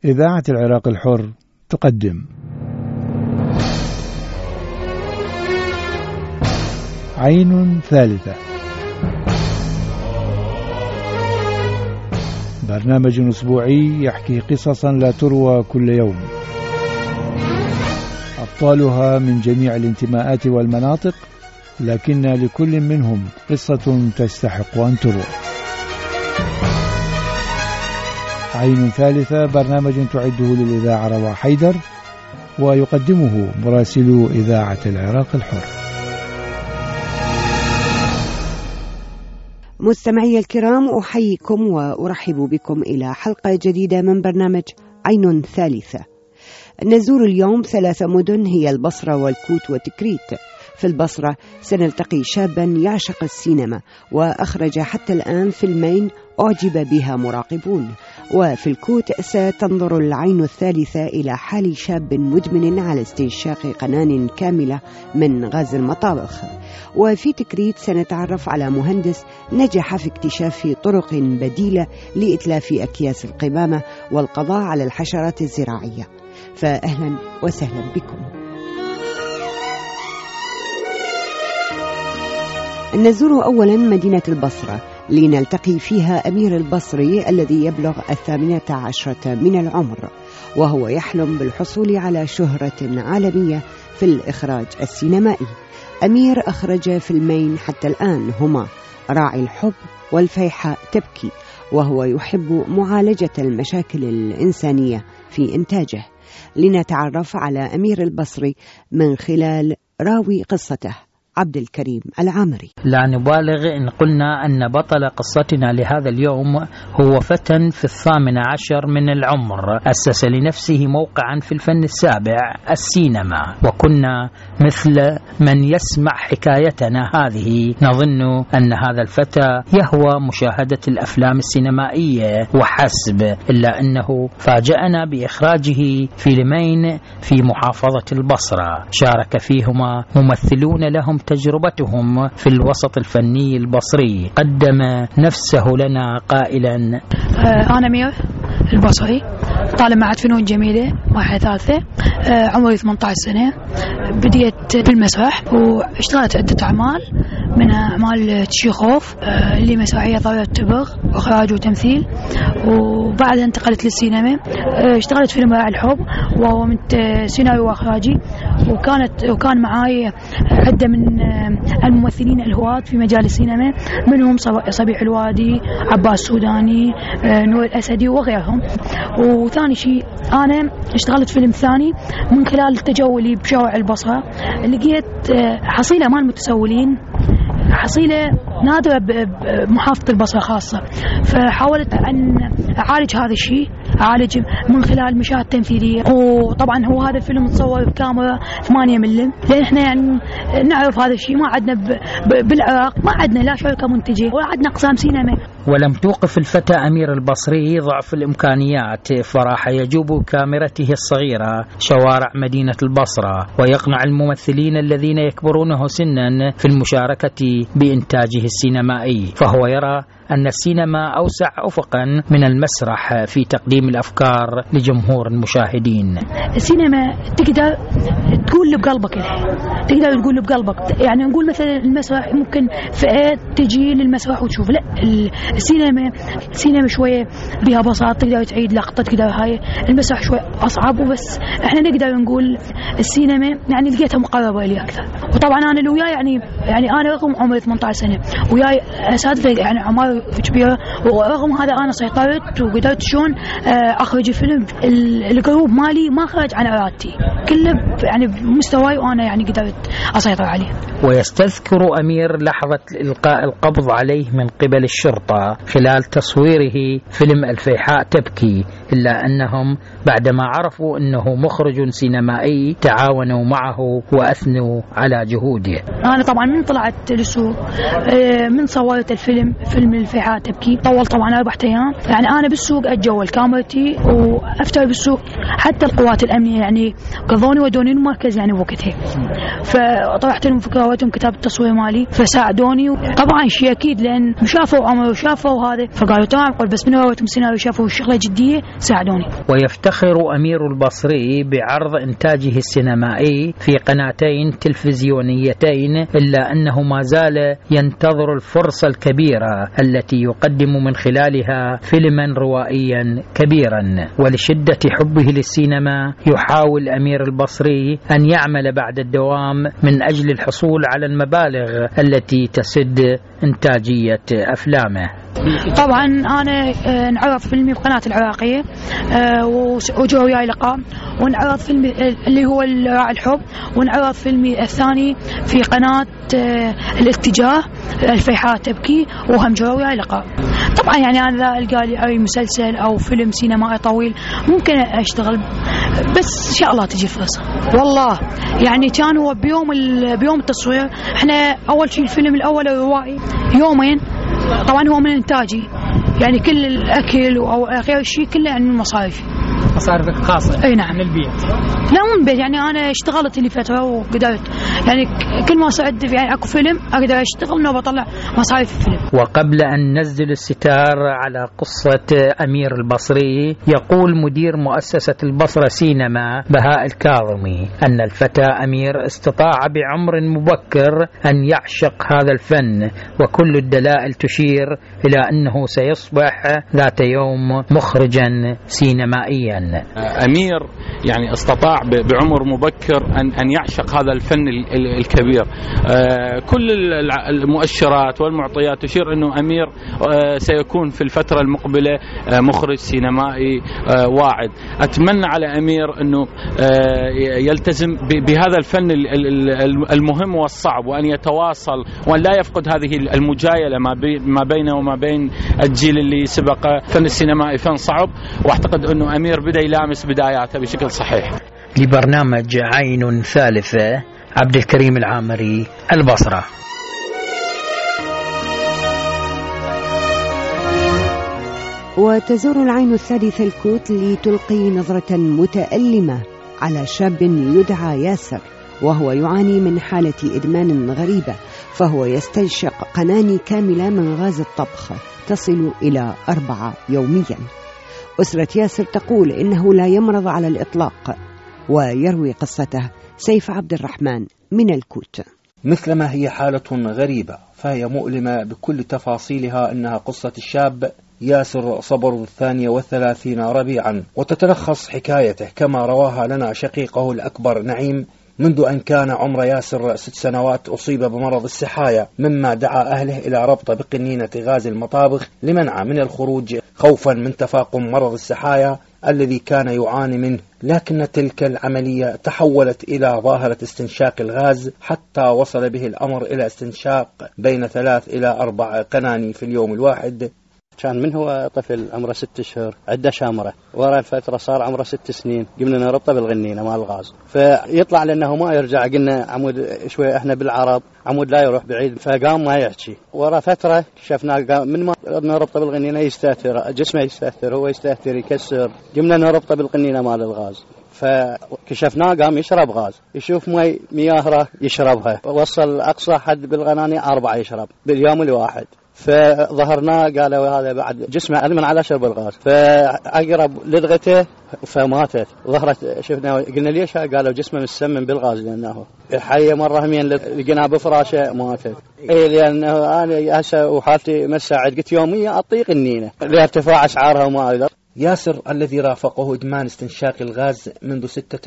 إذاعة العراق الحر تقدم عين ثالثة، برنامج أسبوعي يحكي قصصا لا تروى كل يوم، أبطالها من جميع الانتماءات والمناطق، لكن لكل منهم قصة تستحق أن تروى. عين ثالثة برنامج تعده للإذاعة روى حيدر، ويقدمه مراسلو إذاعة العراق الحر. مستمعي الكرام، أحييكم وأرحب بكم إلى حلقة جديدة من برنامج عين ثالثة. نزور اليوم 3 مدن هي البصرة والكوت وتكريت. في البصرة سنلتقي شابا يعشق السينما وأخرج حتى الآن فيلمين أعجب بها مراقبون، وفي الكوت ستنظر العين الثالثة إلى حال شاب مدمن على استنشاق قنان كاملة من غاز المطابخ. وفي تكريت سنتعرف على مهندس نجح في اكتشاف طرق بديلة لإتلاف أكياس القمامة والقضاء على الحشرات الزراعية. فأهلا وسهلا بكم. نزور أولا مدينة البصرة لنلتقي فيها أمير البصري الذي يبلغ 18 من العمر، وهو يحلم بالحصول على شهرة عالمية في الإخراج السينمائي. أمير أخرج فيلمين حتى الآن هما راعي الحب والفيحاء تبكي، وهو يحب معالجة المشاكل الإنسانية في إنتاجه. لنتعرف على أمير البصري من خلال راوي قصته عبد الكريم العامري. لا نبالغ إن قلنا أن بطل قصتنا لهذا اليوم هو فتى في 18 من العمر، أسس لنفسه موقعا في الفن السابع السينما، وكنا مثل من يسمع حكايتنا هذه نظن أن هذا الفتى يهوى مشاهدة الأفلام السينمائية وحسب، إلا أنه فاجأنا بإخراجه فيلمين في محافظة البصرة شارك فيهما ممثلون لهم تجربتهم في الوسط الفني البصري. قدم نفسه لنا قائلا: أنا أمير البصري، طالب معهد فنون جميلة مرحلة ثالثة، عمري 18 سنة. بديت بالمسرح واشتغلت عدة أعمال، من أعمال تشيخوف اللي مسرحية ضرورة تبغ وإخراج وتمثيل، وبعدها انتقلت للسينما. اشتغلت فيلم راعي الحب وهو من سيناريو وإخراجي، وكان معاي عدة من الممثلين الهواة في مجال السينما، منهم صبيح الوادي، عباس سوداني، نور الأسدي وغيرهم. وثاني شيء أنا اشتغلت فيلم ثاني من خلال تجولي بشوارع البصرة، لقيت حصيلة مال متسولين، حصيلة نادرة بمحافظة البصرة خاصة، فحاولت أن أعالج هذا الشيء، أعالج من خلال مشاهد تمثيلية. وطبعا هو هذا الفيلم متصور بكاميرا 8 ملم، لأن احنا يعني نعرف هذا الشيء ما عندنا بالعراق، ما عندنا لا شركة منتجة ولا عندنا أقسام سينما. ولم توقف الفتى أمير البصري ضعف الإمكانيات، فراح يجوب كاميرته الصغيرة شوارع مدينة البصرة ويقنع الممثلين الذين يكبرونه سنا في المشاركة بإنتاجه السينمائي، فهو يرى أن السينما أوسع أفقا من المسرح في تقديم الأفكار لجمهور المشاهدين. السينما تقدر تقول بقلبك الحين، تقدر تقول بقلبك، يعني نقول مثلا المسرح ممكن فئات تجي للمسرح وتشوف، لا السينما شوية بها بساطة، تقدر تعيد لقطة، تقدر هاي. المسرح شوي أصعب، وبس احنا نقدر نقول السينما يعني لقيتها مقربة لي أكثر. وطبعا أنا اللي وياي يعني أنا رغم عمري 18 سنة وياي أساتذة يعني عمر كبيرة، ورغم هذا أنا سيطرت وقدرت شلون أخرج فيلم الجروب مالي ما خرج عن إرادتي، كله يعني بمستواي وأنا يعني قدرت أسيطر عليه. ويستذكر أمير لحظة إلقاء القبض عليه من قبل الشرطة خلال تصويره فيلم الفيحاء تبكي، إلا أنهم بعدما عرفوا أنه مخرج سينمائي تعاونوا معه وأثنوا على جهوده. أنا طبعا من طلعت للسوق، من صورت فيلم الفيحاء تبكي، طول طبعا 4 أيام، يعني أنا بالسوق أتجول كاميرتي وأفتر بالسوق، حتى القوات الأمنية يعني قضوني ودوني المركز يعني وقتها. فطرحت لهم فكرة عودتهم كتاب التصوير مالي فساعدوني. طبعا شيء اكيد لان شافوا عمر وشافوا هذا فقالوا تمام قول بس من عودتهم سيناريو شافوا الشغله جديه ساعدوني. ويفتخر أمير البصري بعرض إنتاجه السينمائي في قناتين تلفزيونيتين، إلا أنه ما زال ينتظر الفرصة الكبيرة التي يقدم من خلالها فيلما روائيا كبيرا. ولشدة حبه للسينما يحاول أمير البصري أن يعمل بعد الدوام من أجل الحصول على المبالغ التي تسد إنتاجية أفلامه. طبعا أنا نعرض فيلمي بقناة العراقية وجو وياي لقاء، ونعرض فيلمي اللي هو راعي الحب، ونعرض فيلمي الثاني في قناة الاتجاه الفيحاء تبكي، وهم جو وياي لقاء. طبعا يعني أنا ألقى لي أي مسلسل أو فيلم سينمائي طويل ممكن أشتغل، بس إن شاء الله تجي فرصة. والله يعني كان هو بيوم التصوير احنا أول شيء الفيلم الأول الروائي يومين، طبعا هو من إنتاجي يعني كل الأكل أو غير شيء كله يعني من مصاريفي. مصاريفك خاصة؟ أي نعم. من البيت؟ لا مو من البيت، يعني أنا اشتغلت لي فترة وقدرت يعني كل ما صعد يعني أكو فيلم أقدر أشتغل وبطلع مصاريف الفيلم. وقبل أن ننزل الستار على قصة أمير البصري، يقول مدير مؤسسة البصرة سينما بهاء الكاظمي أن الفتى أمير استطاع بعمر مبكر أن يعشق هذا الفن، وكل الدلائل تشير إلى أنه سيصبح ذات يوم مخرجا سينمائيا. أمير يعني استطاع بعمر مبكر أن يعشق هذا الفن الكبير. كل المؤشرات والمعطيات تشير أنه أمير سيكون في الفترة المقبلة مخرج سينمائي واعد. أتمنى على أمير أنه يلتزم بهذا الفن المهم والصعب، وأن يتواصل وأن لا يفقد هذه المجايلة ما بينه وما بين الجيل اللي سبق. فن السينمائي فن صعب، واعتقد أنه أمير بدأ يلامس بداياته بشكل صحيح. لبرنامج عين ثالثة، عبد الكريم العامري، البصرة. وتزور العين الثالثة الكوت لتلقي نظرة متألمة على شاب يدعى ياسر، وهو يعاني من حالة إدمان غريبة، فهو يستنشق قناني كاملة من غاز الطبخ تصل إلى 4 يوميا. أسرة ياسر تقول إنه لا يمرض على الإطلاق، ويروي قصته سيف عبد الرحمن من الكوت. مثلما هي حالة غريبة فهي مؤلمة بكل تفاصيلها. إنها قصة الشاب ياسر صبر 32 ربيعا، وتتلخص حكايته كما رواها لنا شقيقه الأكبر نعيم. منذ أن كان عمر ياسر 6 سنوات أصيب بمرض السحايا، مما دعا أهله إلى ربطه بقنينة غاز المطابخ لمنعه من الخروج خوفا من تفاقم مرض السحايا الذي كان يعاني منه. لكن تلك العملية تحولت إلى ظاهرة استنشاق الغاز، حتى وصل به الأمر إلى استنشاق بين 3 إلى 4 قناني في اليوم الواحد. كان من هو طفل عمره 6 أشهر عدة شامرة، ورا الفترة صار عمره 6 سنين، قمنا نربطه بالغنينة مع الغاز، فيطلع لأنه ما يرجع. قلنا عمود شوي احنا بالعرب عمود لا يروح بعيد، فقام ما يحكي. ورا فترة شفناه من ما نربطه بالغنينة يستهتر، جسمه يستهتر، هو يستهتر يكسر. قمنا نربطه بالغنينة مال الغاز، فكشفناه قام يشرب غاز، يشوف مياه يشربها، وصل أقصى حد بالغناني 4 يشرب باليوم الواحد. فظهرنا قالوا هذا بعد جسمه أدمن على شرب الغاز، فأقرب لدغته فماتت. ظهرت شفنا قلنا ليش؟ قالوا جسمه مسمم بالغاز، لأنه الحية مرة همين لقينا بفراشه ماتت. لأنه أنا هسه وحالتي مساعد، قلت يوميا أطيق النينة لارتفاع أسعارها وما أقدر. ياسر الذي رافقه إدمان استنشاق الغاز منذ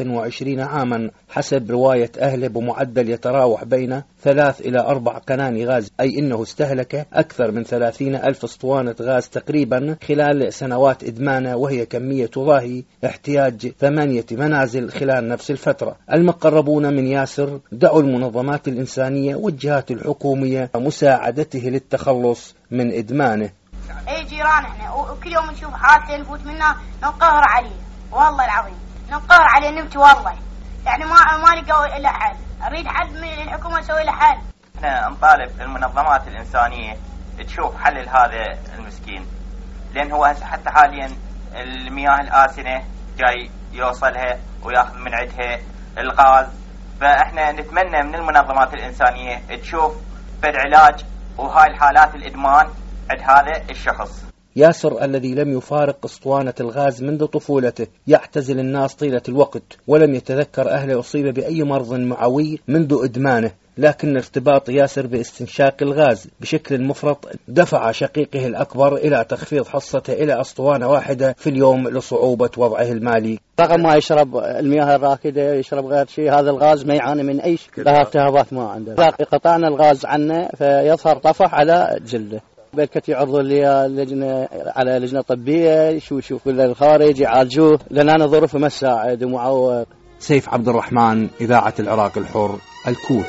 26 عاما حسب رواية أهله بمعدل يتراوح بين 3 إلى 4 قناني غاز، أي أنه استهلك أكثر من 30,000 اسطوانة غاز تقريبا خلال سنوات إدمانه، وهي كمية تضاهي احتياج 8 منازل خلال نفس الفترة. المقربون من ياسر دعوا المنظمات الإنسانية والجهات الحكومية مساعدته للتخلص من إدمانه. اي جيران احنا وكل يوم نشوف حادثه نفوت منها ننقهر عليه، والله العظيم ننقهر عليه نمتي والله، يعني ما لقوا الا حل. اريد حد من الحكومه يسوي له حل. احنا نطالب المنظمات الانسانيه تشوف حل لهذا المسكين، لان هو حتى حاليا المياه الآسنة جاي يوصلها وياخذ من عندها الغاز، فاحنا نتمنى من المنظمات الإنسانية تشوف بالعلاج وهاي الحالات الإدمان عند هذا الشخص. ياسر الذي لم يفارق اسطوانة الغاز منذ طفولته يعتزل الناس طيلة الوقت، ولم يتذكر أهله أصيب بأي مرض معوي منذ إدمانه، لكن ارتباط ياسر باستنشاق الغاز بشكل مفرط دفع شقيقه الأكبر إلى تخفيض حصته إلى اسطوانة واحدة في اليوم لصعوبة وضعه المالي. رغم ما يشرب المياه الراكدة يشرب غير شيء، هذا الغاز ما يعاني من أي شيء، لها التهابات ما عنده. إذا قطعنا الغاز عنه فيظهر طفح على جلده. بالكت يعرضوا لي لجنة على لجنة طبية يشوفوا للخارج يعالجوه، لأن أنا ظروفي ما تساعد ومعوق. سيف عبد الرحمن، إذاعة العراق الحر، الكوت.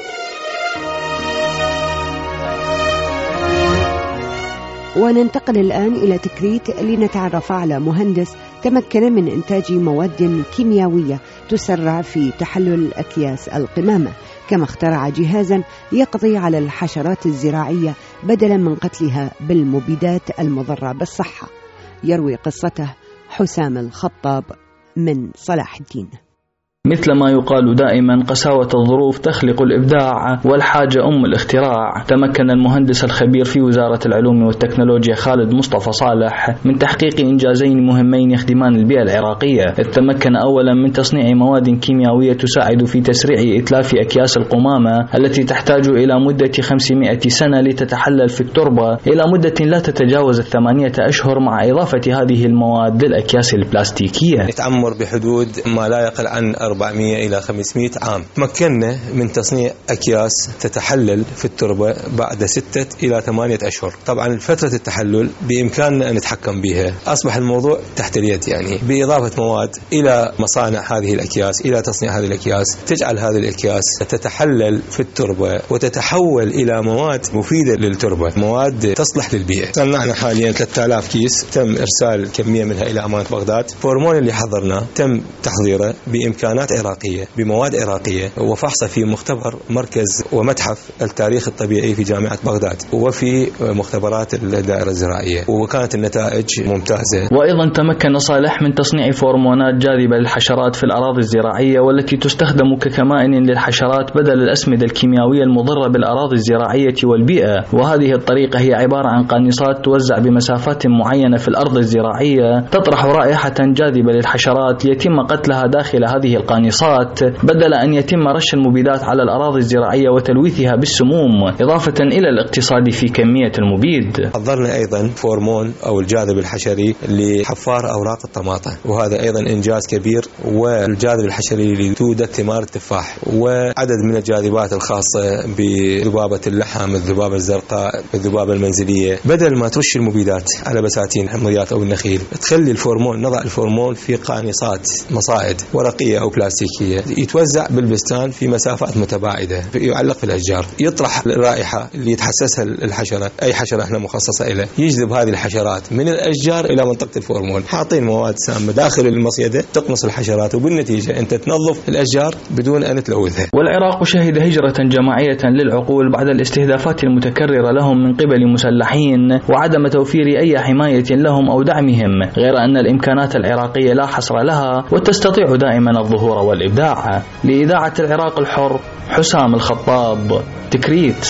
وننتقل الآن إلى تكريت لنتعرف على مهندس تمكن من إنتاج مواد كيميائية تسرع في تحلل أكياس القمامة، كما اخترع جهازا يقضي على الحشرات الزراعية بدلا من قتلها بالمبيدات المضرة بالصحة. يروي قصته حسام الخطاب من صلاح الدين. مثل ما يقال دائما قساوة الظروف تخلق الإبداع والحاجة أم الاختراع. تمكن المهندس الخبير في وزارة العلوم والتكنولوجيا خالد مصطفى صالح من تحقيق إنجازين مهمين يخدمان البيئة العراقية، إذ تمكن أولا من تصنيع مواد كيميائية تساعد في تسريع إتلاف أكياس القمامة التي تحتاج إلى مدة 500 سنة لتتحلل في التربة إلى مدة لا تتجاوز 8 أشهر، مع إضافة هذه المواد للأكياس البلاستيكية. نتعمر بحدود ما لا يقل عن 400 إلى 500 عام. تمكنا من تصنيع أكياس تتحلل في التربة بعد 6 إلى 8 أشهر. طبعا فترة التحلل بإمكاننا أن نتحكم بها، أصبح الموضوع تحت اليد، يعني بإضافة مواد إلى مصانع هذه الأكياس، إلى تصنيع هذه الأكياس، تجعل هذه الأكياس تتحلل في التربة وتتحول إلى مواد مفيدة للتربة، مواد تصلح للبيئة. صنعنا حاليا 3000 كيس، تم إرسال كمية منها إلى أمانة بغداد. فورمون اللي حضرناه تم تحضيره بإمكانات عراقية بمواد عراقية، وفحصه في مختبر مركز ومتحف التاريخ الطبيعي في جامعة بغداد، وفي مختبرات الدائرة الزراعية، وكانت النتائج ممتازة. وأيضا تمكن صالح من تصنيع فورمونات جاذبة للحشرات في الأراضي الزراعية، والتي تستخدم ككمائن للحشرات بدل الأسمدة الكيميائية المضرة بالأراضي الزراعية والبيئة. وهذه الطريقة هي عبارة عن قانصات توزع بمسافات معينة في الأرض الزراعية، تطرح رائحة جاذبة للحشرات ليتم قتلها داخل هذه القانصات، بدل أن يتم رش المبيدات على الأراضي الزراعية وتلويثها بالسموم، إضافة إلى الاقتصاد في كمية المبيد. حضرنا أيضا فورمون أو الجاذب الحشري لحفار أوراق الطماطم، وهذا أيضا إنجاز كبير. والجاذب الحشري لتودة ثمار التفاح، وعدد من الجاذبات الخاصة بذبابة اللحم، الذبابة الزرقاء، الذبابة المنزلية. بدل ما ترش المبيدات على بساتين الحمضيات أو النخيل، تخلي الفورمون، نضع الفورمون في قانصات مصائد ورقية أو بلاستيكية، يتوزع بالبستان في مسافات متباعدة، يعلق في الأشجار، يطرح الرائحة اللي يتحسسها الحشرة، أي حشرة احنا مخصصة إليه، يجذب هذه الحشرات من الأشجار إلى منطقة الفورمون. حاطين مواد سامة داخل المصيدة تقنص الحشرات، وبالنتيجة أنت تنظف الأشجار بدون أن تلوثها. والعراق شهد هجرة جماعية للعقول بعد الاستهدافات المتكررة لهم من قبل مسلحين وعدم توفير أي حماية لهم أو دعمهم، غير أن الإمكانات العراقية لا حصر لها وتستطيع دائما الظهور والإبداع. لإذاعة العراق الحر، حسام الخطاب، تكريت.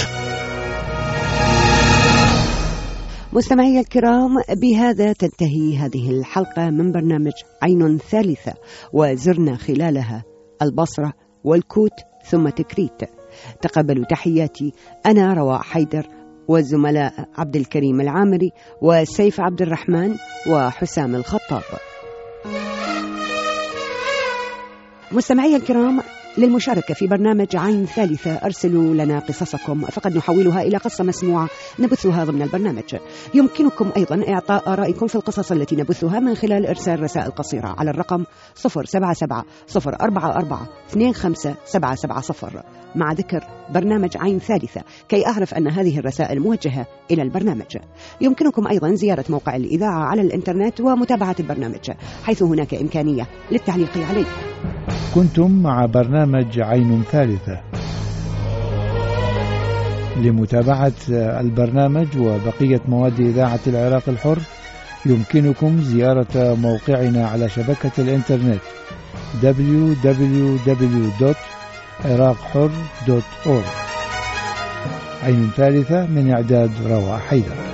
مستمعي الكرام، بهذا تنتهي هذه الحلقة من برنامج عين ثالثة، وزرنا خلالها البصرة والكوت ثم تكريت. تقبلوا تحياتي أنا رواء حيدر، والزملاء عبد الكريم العامري وسيف عبد الرحمن وحسام الخطاب. مستمعي الكرام، للمشاركة في برنامج عين ثالثة أرسلوا لنا قصصكم، فقد نحولها إلى قصة مسموعة نبثها ضمن البرنامج. يمكنكم أيضا إعطاء آرائكم في القصص التي نبثها من خلال إرسال رسائل قصيرة على الرقم 077-044-25770 مع ذكر برنامج عين ثالثة كي أعرف أن هذه الرسائل موجهة إلى البرنامج. يمكنكم أيضا زيارة موقع الإذاعة على الإنترنت ومتابعة البرنامج حيث هناك إمكانية للتعليق عليه. كنتم مع برنامج عين ثالثة. لمتابعة البرنامج وبقية مواد إذاعة العراق الحر يمكنكم زيارة موقعنا على شبكة الإنترنت www.العراق عراقحر.org. عين ثالثة من إعداد روى حيدر.